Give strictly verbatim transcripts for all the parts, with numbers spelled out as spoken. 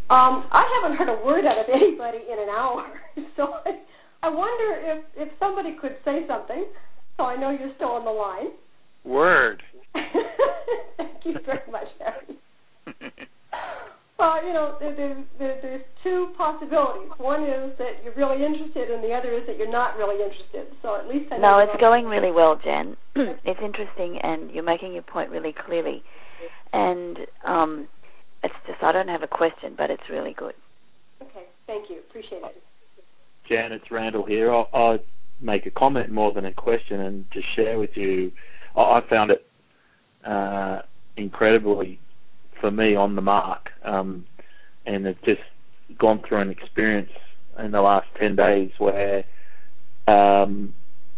Um, I haven't heard a word out of anybody in an hour, so I, I wonder if, if somebody could say something, so I know you're still on the line. Word. Thank you very much, Harry. Well, you know, there, there, there, there's two possibilities. One is that you're really interested, and the other is that you're not really interested. So at least I know. No, it's going really well, Jen. It's interesting, and you're making your point really clearly. And um, it's just, I don't have a question, but it's really good. Okay, thank you. Appreciate it. Jan, it's Randall here. I'll, I'll make a comment more than a question and just share with you. I, I found it uh, incredibly, for me, on the mark, um, and it's just gone through an experience in the last ten days where um,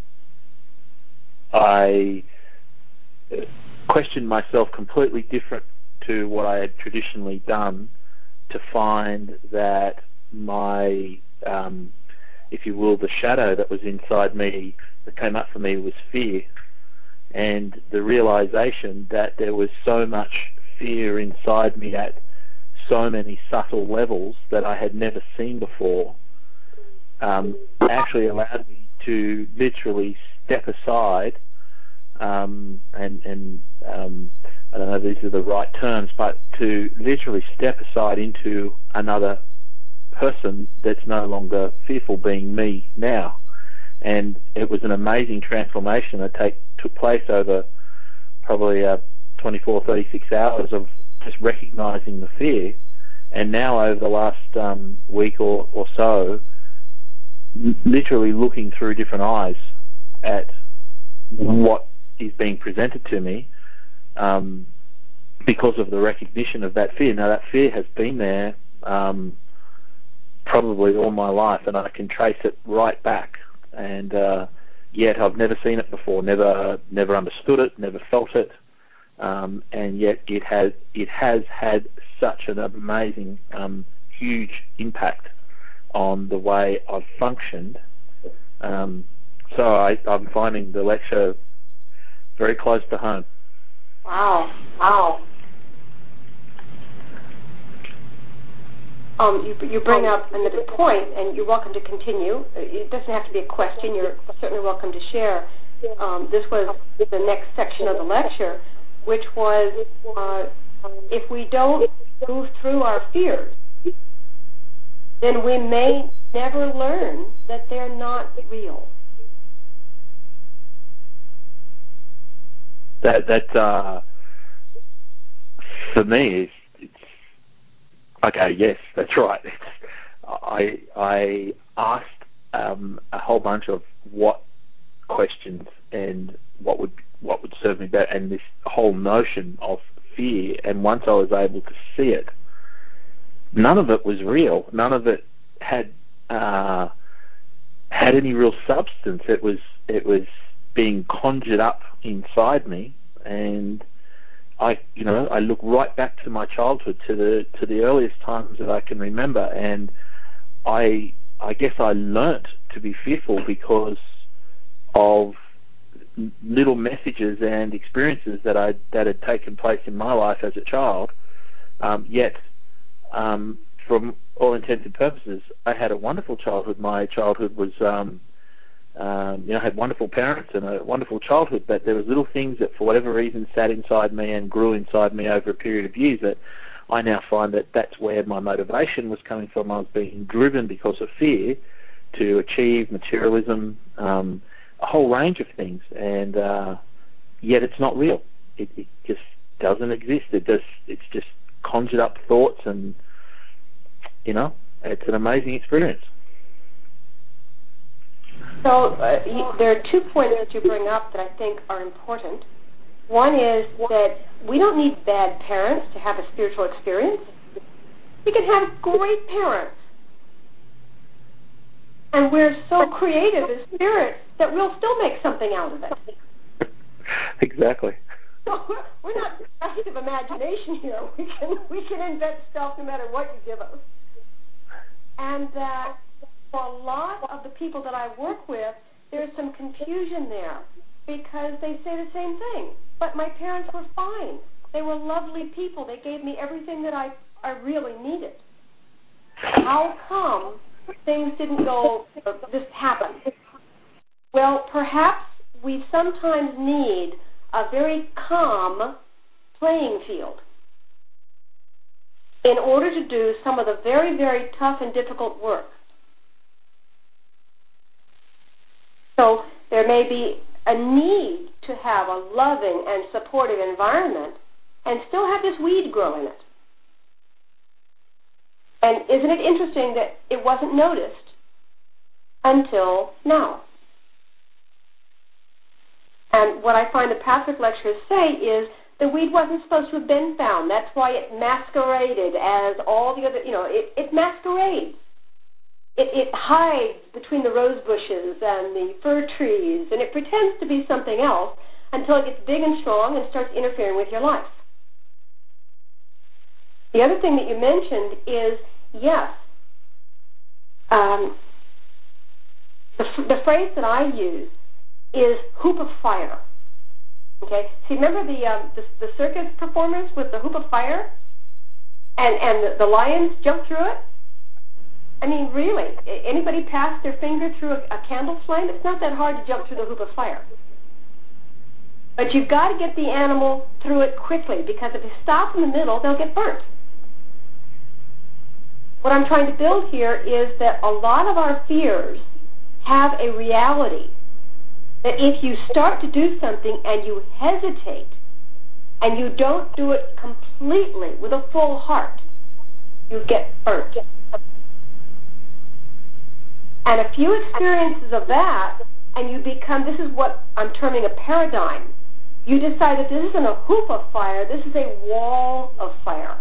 I questioned myself completely different to what I had traditionally done, to find that my, um, if you will, the shadow that was inside me that came up for me was fear, and the realization that there was so much fear inside me at so many subtle levels that I had never seen before, um, actually allowed me to literally step aside, um, and, and um, I don't know if these are the right terms, but to literally step aside into another person that's no longer fearful, being me now. And it was an amazing transformation that take, took place over probably uh, twenty-four, thirty-six hours of just recognizing the fear. And now over the last um, week or, or so, l- literally looking through different eyes at what is being presented to me, um, because of the recognition of that fear. Now, that fear has been there um, probably all my life, and I can trace it right back. And uh, yet I've never seen it before, never never understood it, never felt it, um, and yet it has it has had such an amazing, um, huge impact on the way I've functioned. Um, so I, I'm finding the lecture very close to home. Wow, wow. Um, you, you bring up another point, and you're welcome to continue. It doesn't have to be a question. You're certainly welcome to share. Um, this was the next section of the lecture, which was uh, if we don't move through our fears, then we may never learn that they're not real. That that uh, for me is it's, okay. Yes, that's right. It's, I I asked um, a whole bunch of what questions and what would what would serve me better, and this whole notion of fear. And once I was able to see it, none of it was real. None of it had uh, had any real substance. It was it was being conjured up inside me, and I, you know, I look right back to my childhood, to the to the earliest times that I can remember, and I I guess I learnt to be fearful because of little messages and experiences that I that had taken place in my life as a child. Um, yet, um, from all intents and purposes, I had a wonderful childhood. My childhood was, um, um, you know, I had wonderful parents and a wonderful childhood, but there was little things that for whatever reason sat inside me and grew inside me over a period of years that I now find that that's where my motivation was coming from. I was being driven because of fear to achieve materialism, um, a whole range of things, and uh, yet it's not real. It, it just doesn't exist. It just, it's just conjured up thoughts, and, you know, it's an amazing experience. So uh, you, there are two points that you bring up that I think are important. One is that we don't need bad parents to have a spiritual experience. We can have great parents. And we're so creative as spirits that we'll still make something out of it. Exactly. So we're not destitute of imagination here. We can we can invent stuff no matter what you give us. And that for a lot of the people that I work with, there's some confusion there because they say the same thing. But my parents were fine. They were lovely people. They gave me everything that I, I really needed. how come things didn't go, or this happened? Well, perhaps we sometimes need a very calm playing field in order to do some of the very, very tough and difficult work. So there may be a need to have a loving and supportive environment and still have this weed grow in it. And isn't it interesting that it wasn't noticed until now? And what I find the Patrick lecturers say is the weed wasn't supposed to have been found. That's why it masqueraded as all the other, you know, it, it masquerades. It, it hides between the rose bushes and the fir trees, and it pretends to be something else until it gets big and strong and starts interfering with your life. The other thing that you mentioned is, yes, um, the, the phrase that I use is hoop of fire. Okay, see, remember the, um, the the circus performers with the hoop of fire, and and the, the lions jump through it. I mean, really, anybody pass their finger through a, a candle flame? It's not that hard to jump through the hoop of fire. But you've got to get the animal through it quickly, because if you stop in the middle, they'll get burnt. What I'm trying to build here is that a lot of our fears have a reality. That if you start to do something and you hesitate, and you don't do it completely with a full heart, you get burnt. And a few experiences of that, and you become, this is what I'm terming a paradigm. You decide that this isn't a hoop of fire, this is a wall of fire.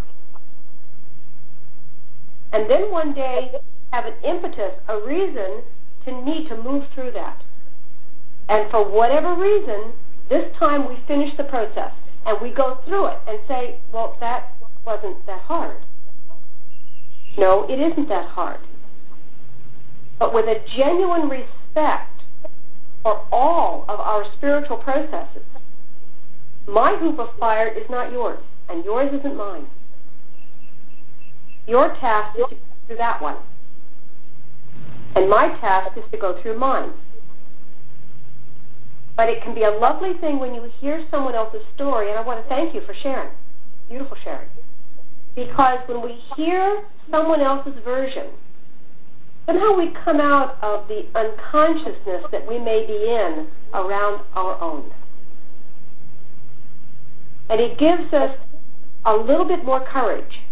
And then one day, have an impetus, a reason to need to move through that. And for whatever reason, this time we finish the process. And we go through it and say, well, that wasn't that hard. No, it isn't that hard. But with a genuine respect for all of our spiritual processes, my hoop of fire is not yours, and yours isn't mine. Your task is to go through that one. And my task is to go through mine. But it can be a lovely thing when you hear someone else's story, and I want to thank you for sharing. Beautiful sharing. Because when we hear someone else's version, somehow we come out of the unconsciousness that we may be in around our own. And it gives us a little bit more courage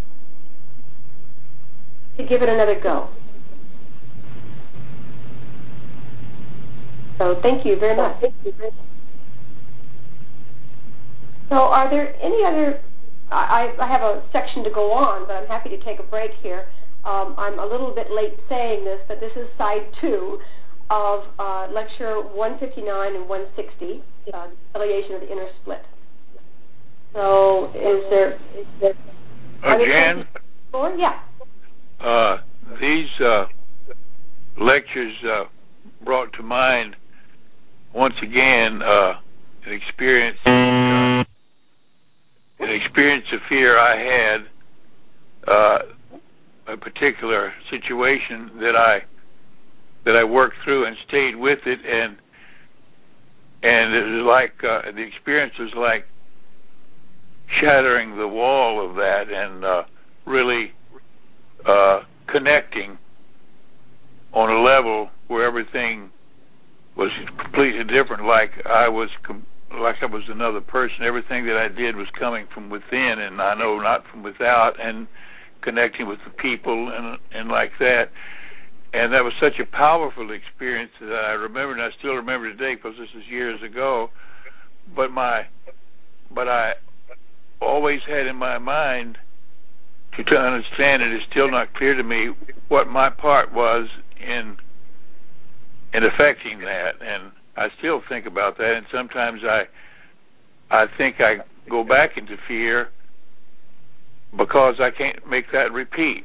to give it another go. So thank you very much. So are there any other, I, I have a section to go on, but I'm happy to take a break here. Um, I'm a little bit late saying this, but this is side two of uh, lecture one fifty-nine and one sixty, uh, Affiliation of the Inner Split. So is there... Is there uh, Jan? Or? Yeah. Uh, these uh, lectures uh, brought to mind, once again, uh, an experience uh, an experience of fear I had, uh, a particular situation that I that I worked through and stayed with it, and and it was like uh, the experience was like shattering the wall of that, and uh, really uh, connecting on a level where everything was completely different. Like I was, com- like I was another person. Everything that I did was coming from within, and I know not from without, and connecting with the people and and like that. And that was such a powerful experience that I remember, and I still remember today because this is years ago. But my, but I always had in my mind to, to understand it is still not clear to me what my part was in in affecting that. And I still think about that, and sometimes I I think I go back into fear because I can't make that repeat.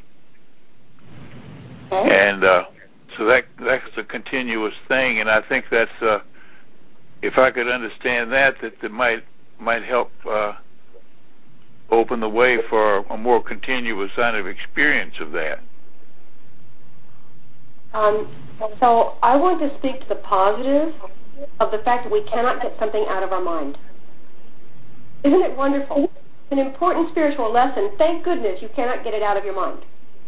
Okay. And uh, so that that's a continuous thing, and I think that's uh, if I could understand that, that that might might help uh, open the way for a more continuous kind of experience of that. Um, so I want to speak to the positive of the fact that we cannot get something out of our mind. Isn't it wonderful? It's an important spiritual lesson. Thank goodness you cannot get it out of your mind.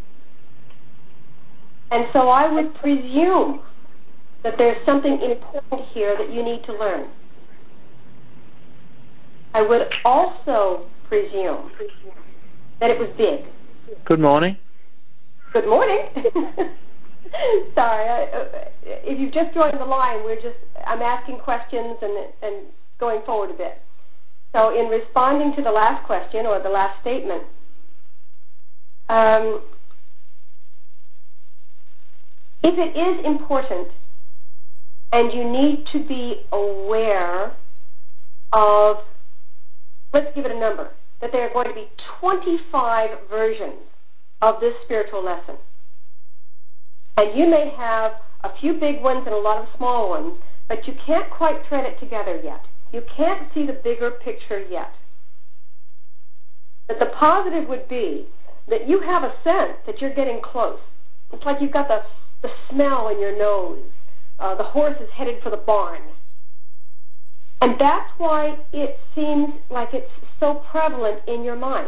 And so I would presume that there's something important here that you need to learn. I would also presume that it was big. Good morning. Good morning. Sorry, I, if you've just joined the line, we're just, I'm asking questions and, and going forward a bit. So in responding to the last question or the last statement, um, if it is important and you need to be aware of, let's give it a number, that there are going to be twenty-five versions of this spiritual lesson. And you may have a few big ones and a lot of small ones, but you can't quite thread it together yet. You can't see the bigger picture yet. But the positive would be that you have a sense that you're getting close. It's like you've got the, the smell in your nose. Uh, the horse is headed for the barn. And that's why it seems like it's so prevalent in your mind.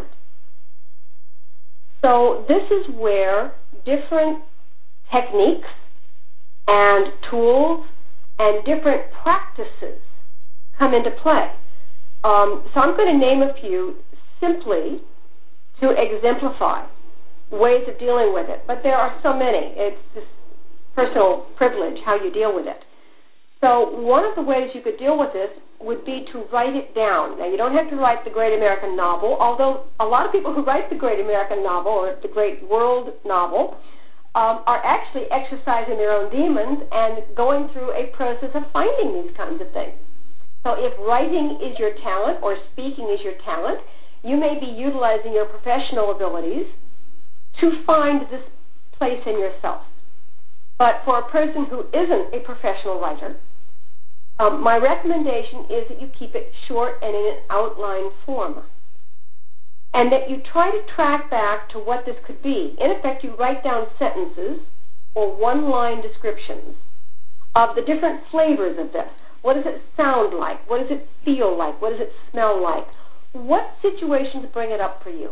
So this is where different techniques and tools and different practices come into play. Um, so I'm going to name a few simply to exemplify ways of dealing with it. But there are so many. It's just personal privilege how you deal with it. So one of the ways you could deal with this would be to write it down. Now, you don't have to write the great American novel, although a lot of people who write the great American novel or the great world novel um, are actually exercising their own demons and going through a process of finding these kinds of things. So if writing is your talent or speaking is your talent, you may be utilizing your professional abilities to find this place in yourself. But for a person who isn't a professional writer, um, my recommendation is that you keep it short and in an outline form. And that you try to track back to what this could be. In effect, you write down sentences or one-line descriptions of the different flavors of this. What does it sound like? What does it feel like? What does it smell like? What situations bring it up for you?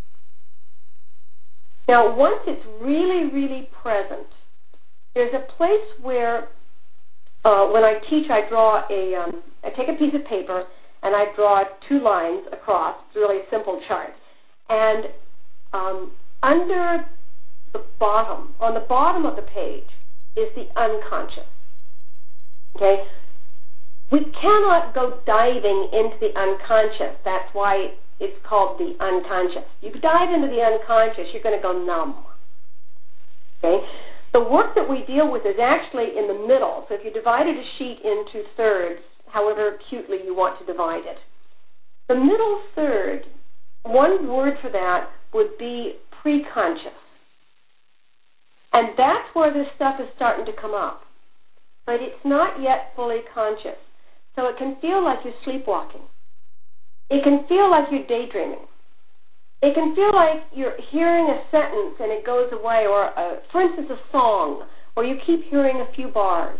Now, once it's really, really present, there's a place where, uh, when I teach, I draw a, um, I take a piece of paper and I draw two lines across. It's a really simple chart. And um, under the bottom, on the bottom of the page, is the unconscious. Okay? We cannot go diving into the unconscious. That's why it's called the unconscious. You dive into the unconscious, you're going to go numb. Okay? The work that we deal with is actually in the middle. So if you divided a sheet into thirds, however acutely you want to divide it, the middle third, one word for that would be preconscious. And that's where this stuff is starting to come up. But it's not yet fully conscious. So it can feel like you're sleepwalking. It can feel like you're daydreaming. It can feel like you're hearing a sentence and it goes away, or, a, for instance, a song, or you keep hearing a few bars,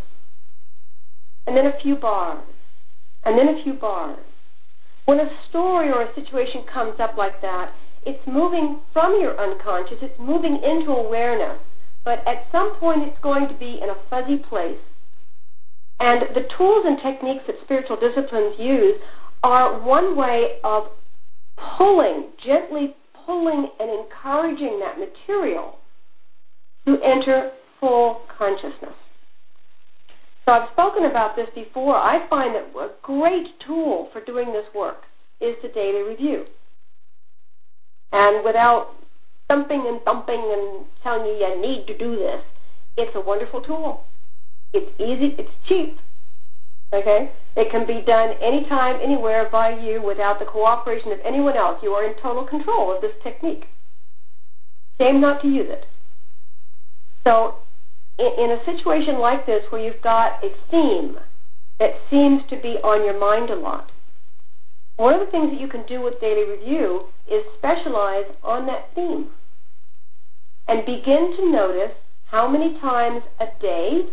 and then a few bars, and then a few bars. When a story or a situation comes up like that, it's moving from your unconscious, it's moving into awareness, but at some point it's going to be in a fuzzy place. And the tools and techniques that spiritual disciplines use are one way of pulling, gently pulling and encouraging that material to enter full consciousness. So I've spoken about this before. I find that a great tool for doing this work is the daily review. And without thumping and thumping and telling you you need to do this, it's a wonderful tool. It's easy, it's cheap, okay? It can be done anytime, anywhere by you without the cooperation of anyone else. You are in total control of this technique. Shame not to use it. So in, in a situation like this where you've got a theme that seems to be on your mind a lot, one of the things that you can do with daily review is specialize on that theme and begin to notice how many times a day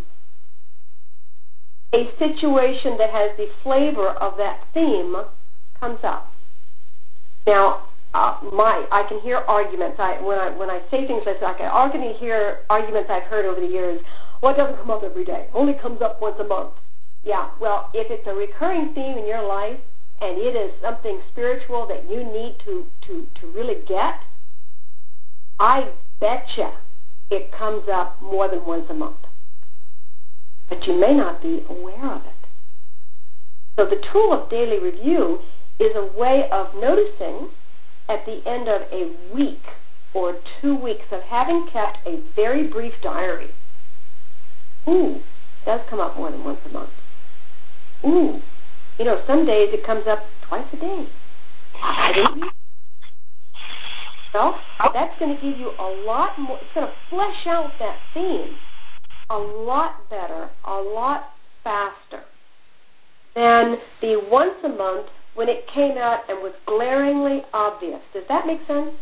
a situation that has the flavor of that theme comes up. Now, uh, my I can hear arguments. I, when I when I say things like that, I can hear arguments I've heard over the years. Well, it doesn't come up every day. It only comes up once a month. Yeah, well, if it's a recurring theme in your life and it is something spiritual that you need to, to, to really get, I betcha it comes up more than once a month. But you may not be aware of it. So the tool of daily review is a way of noticing at the end of a week or two weeks of having kept a very brief diary. Ooh, it does come up more than once a month. Ooh, you know, some days it comes up twice a day. I didn't. Well, that's going to give you a lot more. It's going to flesh out that theme a lot better, a lot faster than the once a month when it came out and was glaringly obvious. Does that make sense?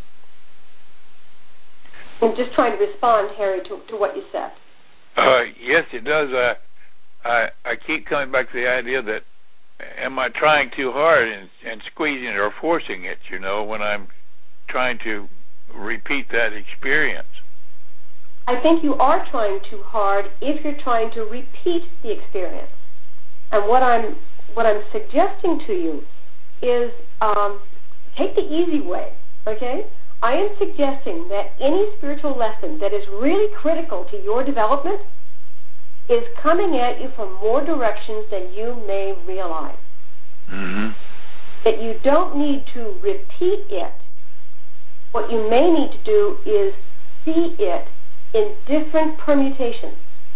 I'm just trying to respond, Harry, to, to what you said. Uh, yes, it does. Uh, I I keep coming back to the idea that am I trying too hard and, and squeezing it or forcing it, you know, when I'm trying to repeat that experience? I think you are trying too hard if you're trying to repeat the experience. And what I'm what I'm suggesting to you is um, take the easy way, okay? I am suggesting that any spiritual lesson that is really critical to your development is coming at you from more directions than you may realize. Mm-hmm. That you don't need to repeat it. What you may need to do is see it in different permutations.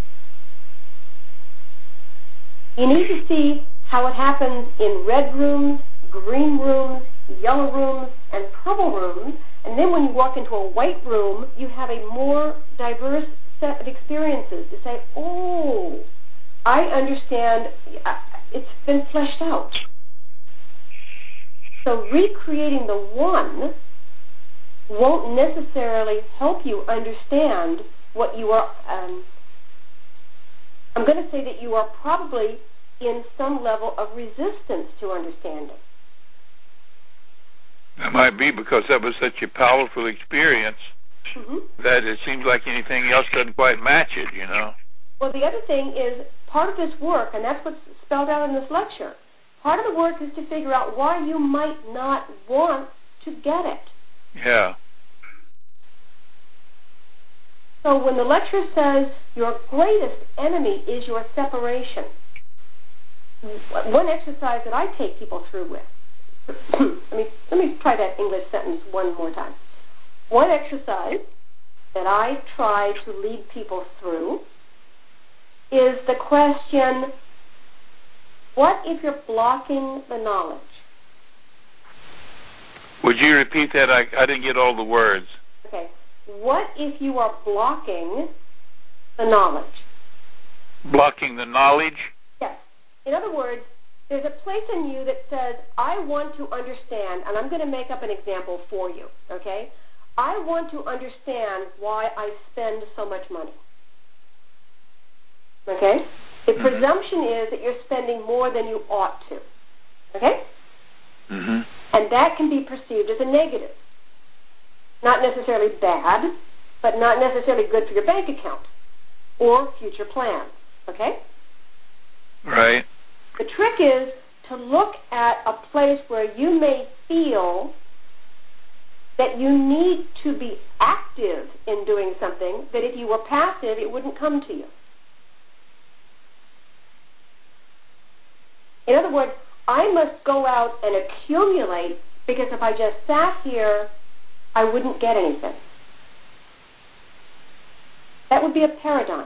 You need to see how it happens in red rooms, green rooms, yellow rooms, and purple rooms. And then when you walk into a white room, you have a more diverse set of experiences to say, oh, I understand. It's been fleshed out. So recreating the one won't necessarily help you understand what you are. Um, I'm going to say that you are probably in some level of resistance to understanding. That might be because that was such a powerful experience Mm-hmm. that it seems like anything else doesn't quite match it, you know. Well, the other thing is part of this work, and that's what's spelled out in this lecture, part of the work is to figure out why you might not want to get it. Yeah. So when the lecture says your greatest enemy is your separation, one exercise that I take people through with, let me let me try that English sentence one more time. One exercise that I try to lead people through is the question, what if you're blocking the knowledge? Would you repeat that? I, I didn't get all the words. Okay. What if you are blocking the knowledge? Blocking the knowledge? Yes. In other words, there's a place in you that says, I want to understand, and I'm going to make up an example for you, okay? I want to understand why I spend so much money. Okay? The Mm-hmm. presumption is that you're spending more than you ought to. Okay? Mm-hmm. And that can be perceived as a negative. Not necessarily bad, but not necessarily good for your bank account or future plans. Okay? Right. The trick is to look at a place where you may feel that you need to be active in doing something, that if you were passive, it wouldn't come to you. In other words, I must go out and accumulate because if I just sat here, I wouldn't get anything. That would be a paradigm.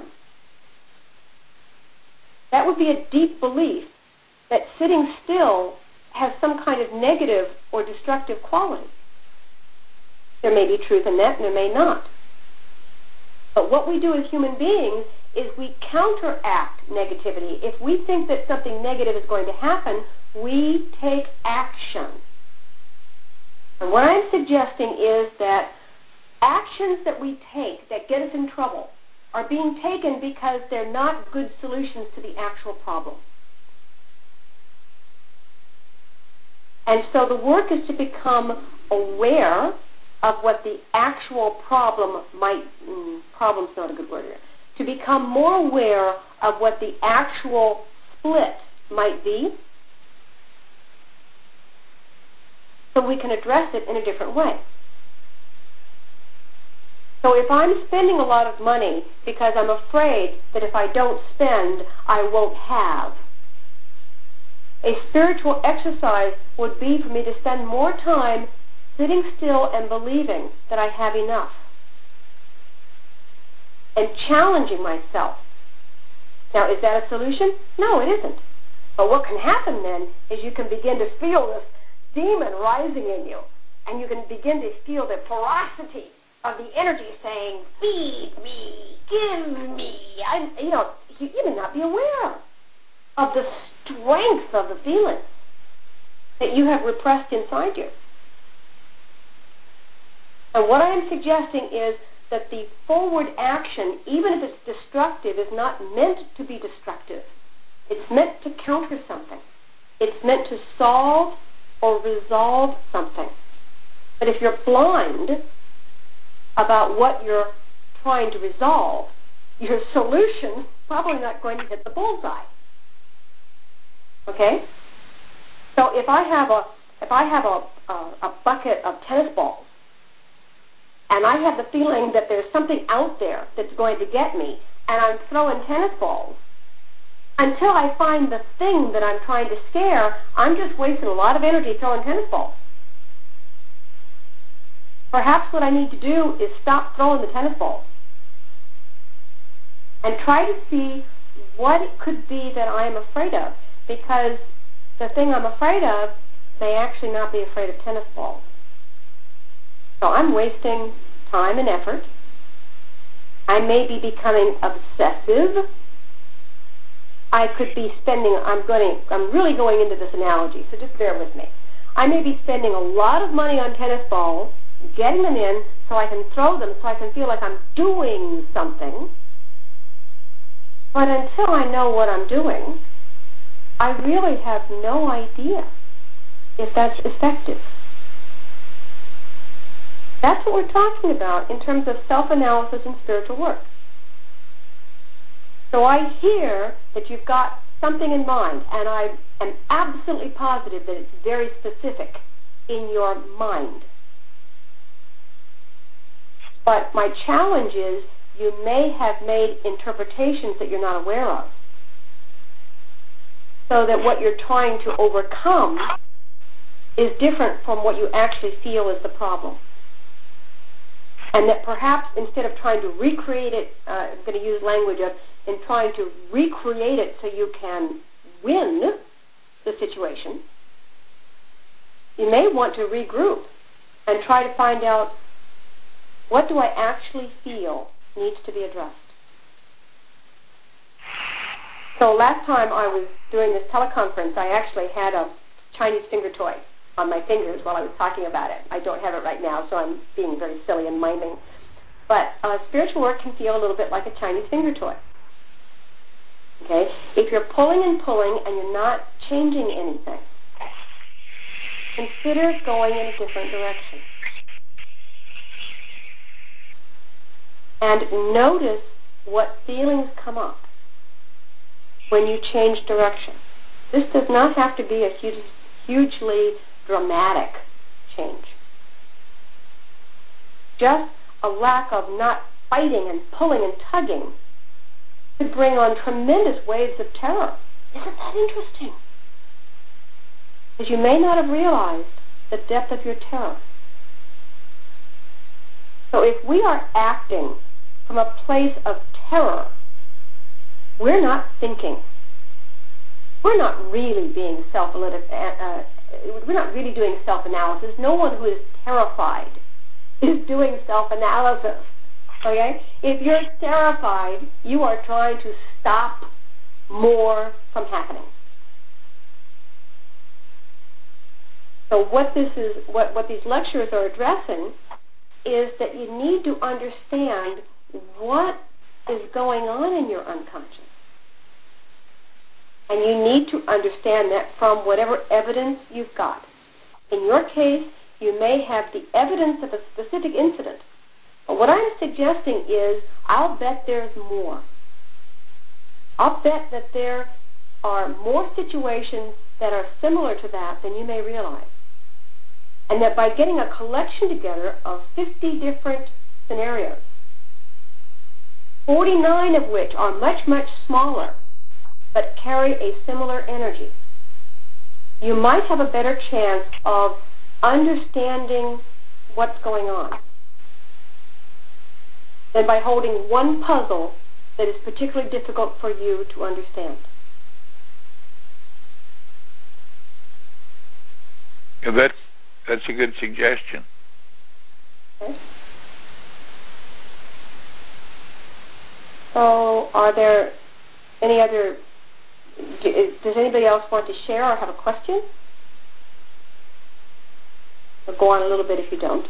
That would be a deep belief that sitting still has some kind of negative or destructive quality. There may be truth in that and there may not. But what we do as human beings is we counteract negativity. If we think that something negative is going to happen, we take action. And what I'm suggesting is that actions that we take that get us in trouble are being taken because they're not good solutions to the actual problem. And so the work is to become aware of what the actual problem might, mm, problem's not a good word here, to become more aware of what the actual split might be, so we can address it in a different way. So if I'm spending a lot of money because I'm afraid that if I don't spend, I won't have, a spiritual exercise would be for me to spend more time sitting still and believing that I have enough and challenging myself. Now, is that a solution? No, it isn't. But what can happen then is you can begin to feel this demon rising in you, and you can begin to feel the ferocity of the energy saying, feed me, give me. I, you know, you, you may not be aware of the strength of the feeling that you have repressed inside you. And what I am suggesting is that the forward action, even if it's destructive, is not meant to be destructive. It's meant to counter something. It's meant to solve or resolve something. But if you're blind about what you're trying to resolve, your solution is probably not going to hit the bullseye. Okay? So if I have a if I have a, a, a bucket of tennis balls, and I have the feeling that there's something out there that's going to get me, and I'm throwing tennis balls, until I find the thing that I'm trying to scare, I'm just wasting a lot of energy throwing tennis balls. Perhaps what I need to do is stop throwing the tennis balls and try to see what it could be that I'm afraid of, because the thing I'm afraid of may actually not be afraid of tennis balls. So I'm wasting time and effort. I may be becoming obsessive. I could be spending, I'm going, I'm really going into this analogy, so just bear with me. I may be spending a lot of money on tennis balls, getting them in so I can throw them, so I can feel like I'm doing something. But until I know what I'm doing, I really have no idea if that's effective. That's what we're talking about in terms of self-analysis and spiritual work. So I hear that you've got something in mind, and I am absolutely positive that it's very specific in your mind. But my challenge is you may have made interpretations that you're not aware of, so that what you're trying to overcome is different from what you actually feel is the problem. And that perhaps instead of trying to recreate it, uh, I'm going to use language of, in trying to recreate it so you can win the situation, you may want to regroup and try to find out, what do I actually feel needs to be addressed? So last time I was doing this teleconference, I actually had a Chinese finger toy on my fingers while I was talking about it. I don't have it right now, so I'm being very silly and miming. But uh, spiritual work can feel a little bit like a Chinese finger toy. Okay? If you're pulling and pulling and you're not changing anything, consider going in a different direction. And notice what feelings come up when you change direction. This does not have to be a huge, hugely dramatic change. Just a lack of not fighting and pulling and tugging could bring on tremendous waves of terror. Isn't that interesting? Because you may not have realized the depth of your terror. So if we are acting from a place of terror, we're not thinking. We're not really being self-analytic. Uh, we're not really doing self-analysis. No one who is terrified is doing self-analysis. Okay? If you're terrified, you are trying to stop more from happening. So what this is, what, what these lectures are addressing is that you need to understand what is going on in your unconscious. And you need to understand that from whatever evidence you've got. In your case, you may have the evidence of a specific incident. But what I'm suggesting is, I'll bet there's more. I'll bet that there are more situations that are similar to that than you may realize. And that by getting a collection together of fifty different scenarios, forty-nine of which are much, much smaller, but carry a similar energy, you might have a better chance of understanding what's going on than by holding one puzzle that is particularly difficult for you to understand. Yeah, that, that's a good suggestion. Okay. So are there any other, does anybody else want to share or have a question? Or go on a little bit if you don't.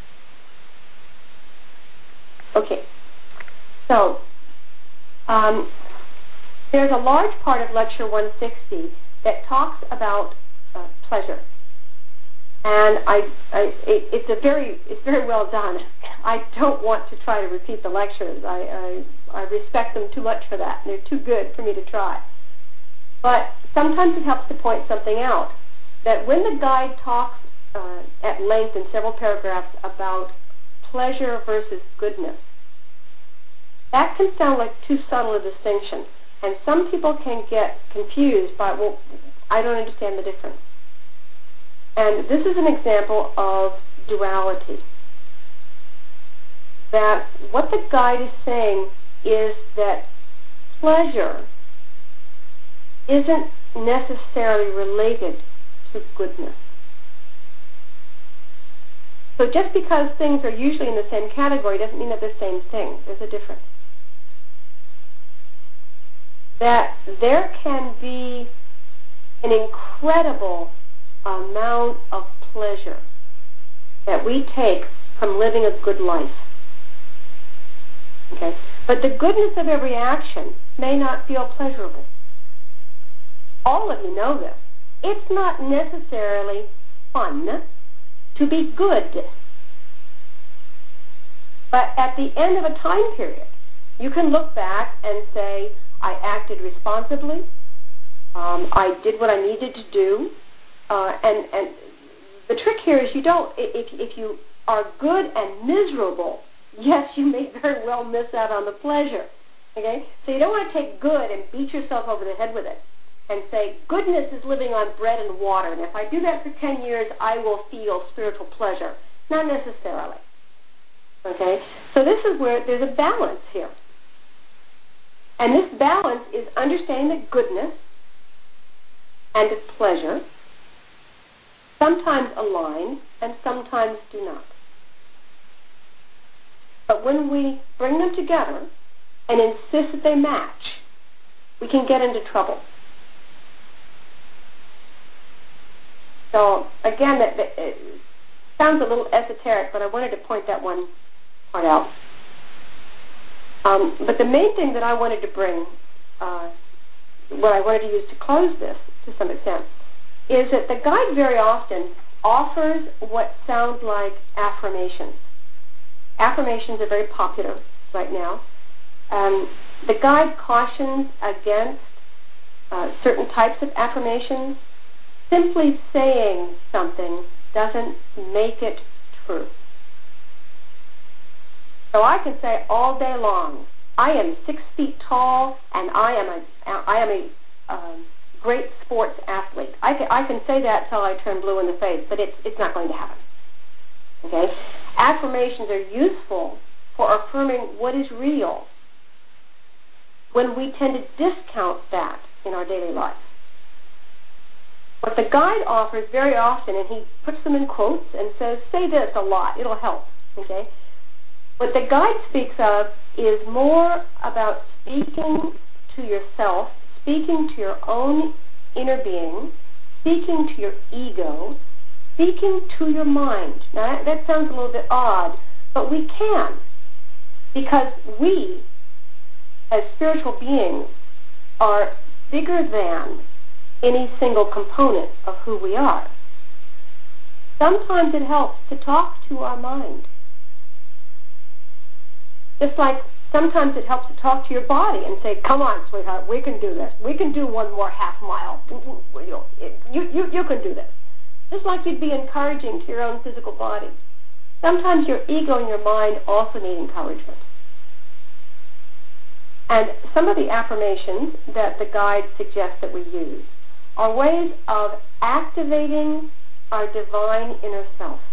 Okay. So, um, there's a large part of Lecture one sixty that talks about uh, pleasure. And I, I it, it's a very, it's very well done. I don't want to try to repeat the lectures. I, I, I respect them too much for that. They're too good for me to try. But sometimes it helps to point something out. That when the guide talks uh, at length in several paragraphs about pleasure versus goodness, that can sound like too subtle a distinction. And some people can get confused by, well, I don't understand the difference. And this is an example of duality. That what the guide is saying is that pleasure isn't necessarily related to goodness. So just because things are usually in the same category doesn't mean that they're the same thing. There's a difference. That there can be an incredible amount of pleasure that we take from living a good life. Okay? But the goodness of every action may not feel pleasurable. All of you know this. It's not necessarily fun to be good. But at the end of a time period, you can look back and say, I acted responsibly, um, I did what I needed to do, uh, and, and the trick here is you don't, if, if you are good and miserable, yes, you may very well miss out on the pleasure. Okay? So you don't want to take good and beat yourself over the head with it and say, goodness is living on bread and water, and if I do that for ten years, I will feel spiritual pleasure. Not necessarily. Okay? So this is where there's a balance here. And this balance is understanding that goodness and pleasure sometimes align and sometimes do not. But when we bring them together and insist that they match, we can get into trouble. So again, that, that, it sounds a little esoteric, but I wanted to point that one part out. Um, but the main thing that I wanted to bring, uh, what I wanted to use to close this to some extent, is that the guide very often offers what sounds like affirmations. Affirmations are very popular right now. Um, the guide cautions against uh, certain types of affirmations. Simply saying something doesn't make it true. So I can say all day long, I am six feet tall and I am a, I am a um, great sports athlete. I can, I can say that till I turn blue in the face, but it's, it's not going to happen. Okay? Affirmations are useful for affirming what is real when we tend to discount that in our daily life. What the guide offers very often, and he puts them in quotes and says, say this a lot, it'll help. Okay? What the guide speaks of is more about speaking to yourself, speaking to your own inner being, speaking to your ego, speaking to your mind. Now, that, that sounds a little bit odd, but we can, because we as spiritual beings, are bigger than any single component of who we are. Sometimes it helps to talk to our mind. Just like sometimes it helps to talk to your body and say, come on, sweetheart, we can do this. We can do one more half mile. You, you, you can do this. Just like you'd be encouraging to your own physical body. Sometimes your ego and your mind also need encouragement. And some of the affirmations that the guide suggests that we use are ways of activating our divine inner self.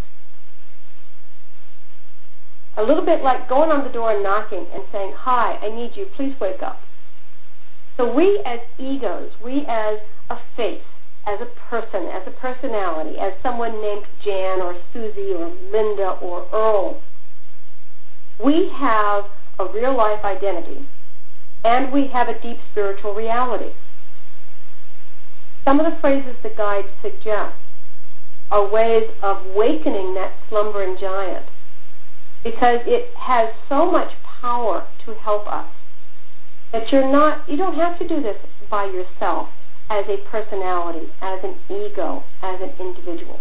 A little bit like going on the door and knocking and saying, hi, I need you, please wake up. So we as egos, we as a face, as a person, as a personality, as someone named Jan or Susie or Linda or Earl, we have a real life identity and we have a deep spiritual reality. Some of the phrases the guide suggests are ways of wakening that slumbering giant, because it has so much power to help us that you're not, you don't have to do this by yourself as a personality, as an ego, as an individual.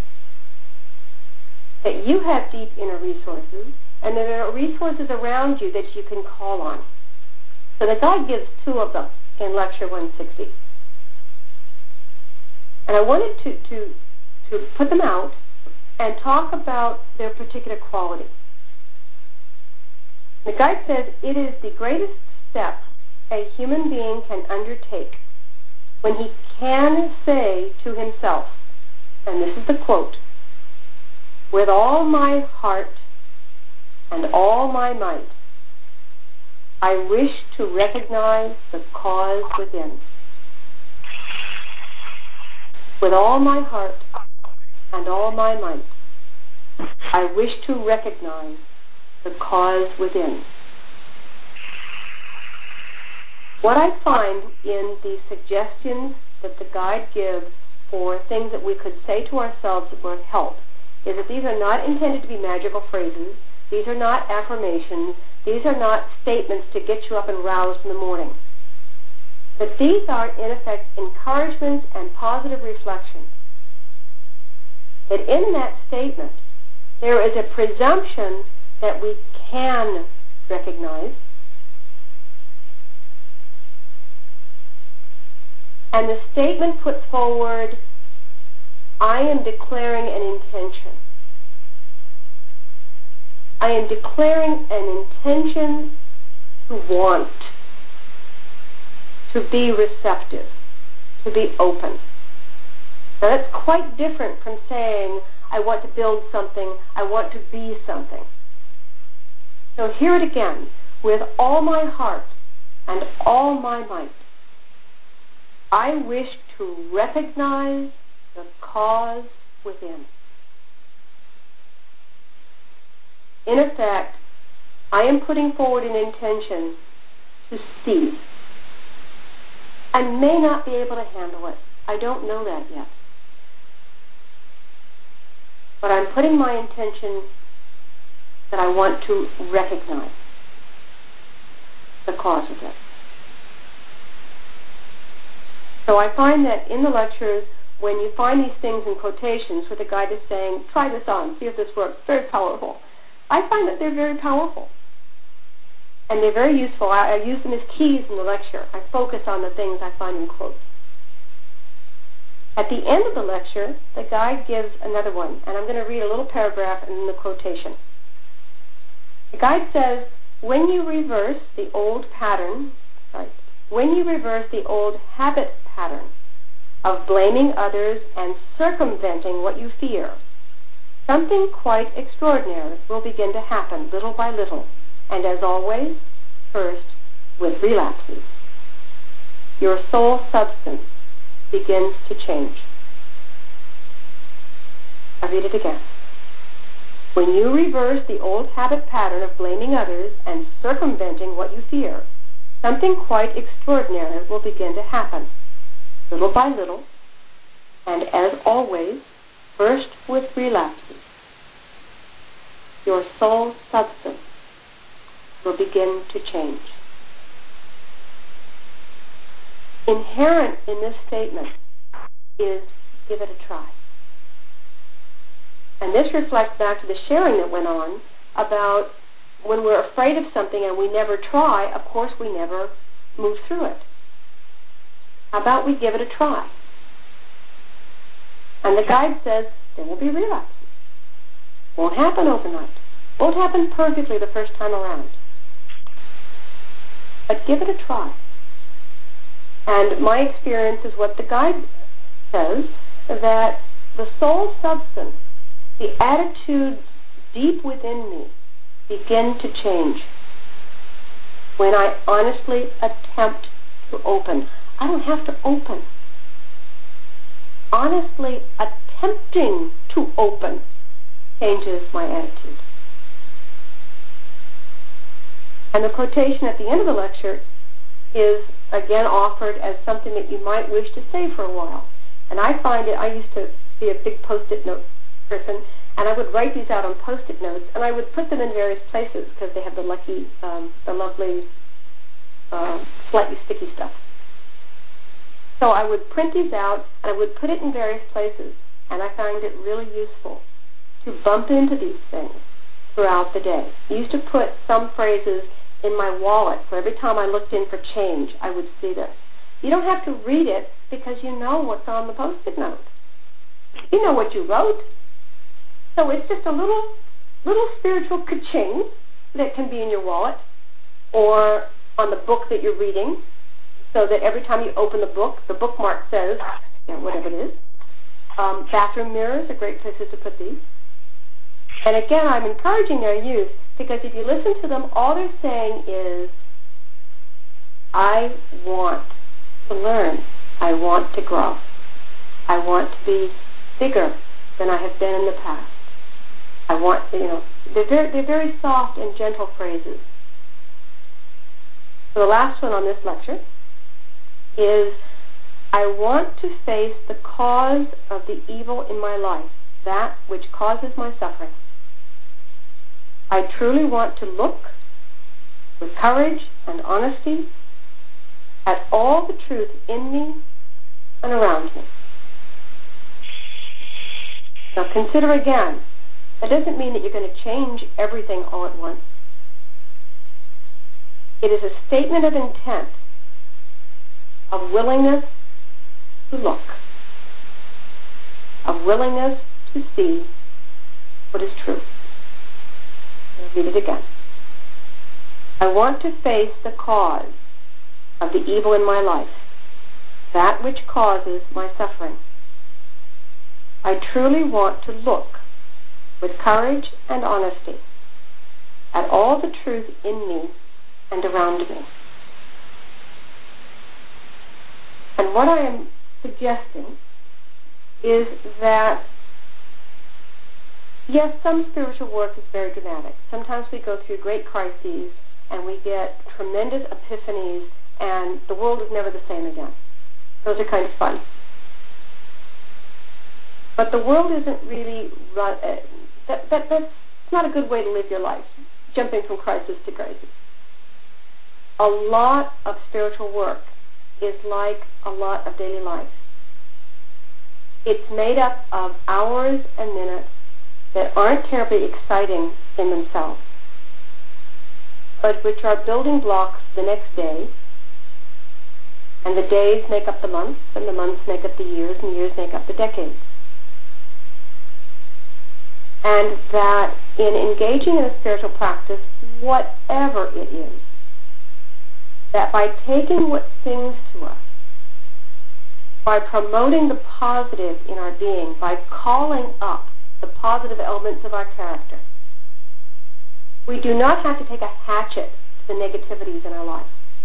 That you have deep inner resources, and that there are resources around you that you can call on. So the guide gives two of them in Lecture one sixty. And I wanted to, to, to put them out and talk about their particular quality. The guide says it is the greatest step a human being can undertake when he can say to himself, and this is the quote, with all my heart and all my might, I wish to recognize the cause within. With all my heart and all my might, I wish to recognize the cause within. What I find in the suggestions that the guide gives for things that we could say to ourselves that would help is that these are not intended to be magical phrases. These are not affirmations. These are not statements to get you up and roused in the morning. But these are, in effect, encouragements and positive reflections. That in that statement, there is a presumption that we can recognize. And the statement puts forward, I am declaring an intention. I am declaring an intention to want, to be receptive, to be open. Now that's quite different from saying, I want to build something, I want to be something. So hear it again, with all my heart and all my might. I wish to recognize the cause within. In effect, I am putting forward an intention to see, and may not be able to handle it. I don't know that yet. But I'm putting my intention that I want to recognize the cause of it. So I find that in the lectures, when you find these things in quotations where the guide is saying, try this on, see if this works, very powerful, I find that they're very powerful. And they're very useful. I, I use them as keys in the lecture. I focus on the things I find in quotes. At the end of the lecture, the guide gives another one, and I'm going to read a little paragraph in the quotation. The guide says, when you reverse the old pattern, sorry, when you reverse the old habit pattern of blaming others and circumventing what you fear, something quite extraordinary will begin to happen little by little, and as always, first with relapses. Your soul substance begins to change. I read it again. When you reverse the old habit pattern of blaming others and circumventing what you fear, something quite extraordinary will begin to happen, little by little, and as always, first with relapses. Your soul substance will begin to change. inherent in this statement is give it a try. And this reflects back to the sharing that went on about when we're afraid of something and we never try, of course we never move through it. How about we give it a try? And the guide says there will be relapses. Won't happen overnight. Won't happen perfectly the first time around. But give it a try. And my experience is what the guide says, that the soul substance, the attitudes deep within me, begin to change when I honestly attempt to open. I don't have to open. Honestly attempting to open changes my attitude. And the quotation at the end of the lecture is again offered as something that you might wish to say for a while. And I find it, I used to be a big post-it note person, and I would write these out on post-it notes, and I would put them in various places because they have the lucky, um, the lovely, uh, slightly sticky stuff. So I would print these out, and I would put it in various places, and I found it really useful to bump into these things throughout the day. I used to put some phrases in my wallet, so every time I looked in for change, I would see this. You don't have to read it because you know what's on the post-it note. You know what you wrote. So it's just a little, little spiritual ka-ching that can be in your wallet or on the book that you're reading, so that every time you open the book, the bookmark says, you know, whatever it is. Um, bathroom mirrors are great places to put these. And again, I'm encouraging their use because if you listen to them, all they're saying is, I want to learn. I want to grow. I want to be bigger than I have been in the past. I want, you know, they're very, they're very soft and gentle phrases. So the last one on this lecture is, I want to face the cause of the evil in my life, that which causes my suffering. I truly want to look with courage and honesty at all the truth in me and around me. Now consider again, that doesn't mean that you're going to change everything all at once. It is a statement of intent, of willingness to look, of willingness to see what is true. I'll read it again. I want to face the cause of the evil in my life, that which causes my suffering. I truly want to look with courage and honesty at all the truth in me and around me. And what I am suggesting is that, yes, some spiritual work is very dramatic. Sometimes we go through great crises and we get tremendous epiphanies and the world is never the same again. Those are kind of fun. But the world isn't really run, uh, that, that, that's not a good way to live your life, jumping from crisis to crisis. A lot of spiritual work is like a lot of daily life. It's made up of hours and minutes that aren't terribly exciting in themselves, but which are building blocks the next day, and the days make up the months, and the months make up the years, and the years make up the decades. And that in engaging in a spiritual practice, whatever it is, that by taking what sings to us, by promoting the positive in our being, by calling up the positive elements of our character, we do not have to take a hatchet to the negativities in our life.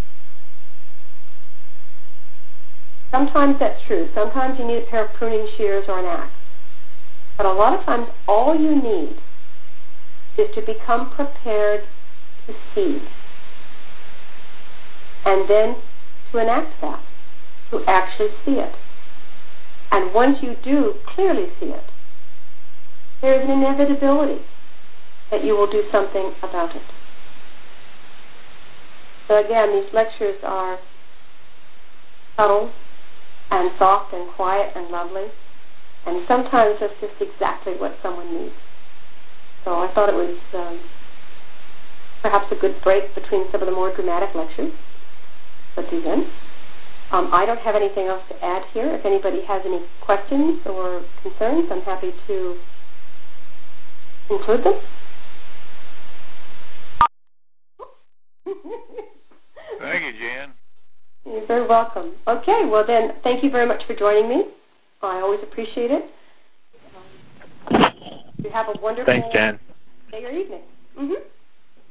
Sometimes that's true. Sometimes you need a pair of pruning shears or an axe. But a lot of times all you need is to become prepared to see, and then to enact that, to actually see it. And once you do clearly see it, there is an inevitability that you will do something about it. So again, these lectures are subtle and soft and quiet and lovely. And sometimes that's just exactly what someone needs. So I thought it was um, perhaps a good break between some of the more dramatic lectures at the end. Um, I don't have anything else to add here. If anybody has any questions or concerns, I'm happy to include them. Thank you, Jan. You're very welcome. Okay, well then, thank you very much for joining me. I always appreciate it. Um, you have a wonderful Thanks, Jan. day or evening. Mm-hmm.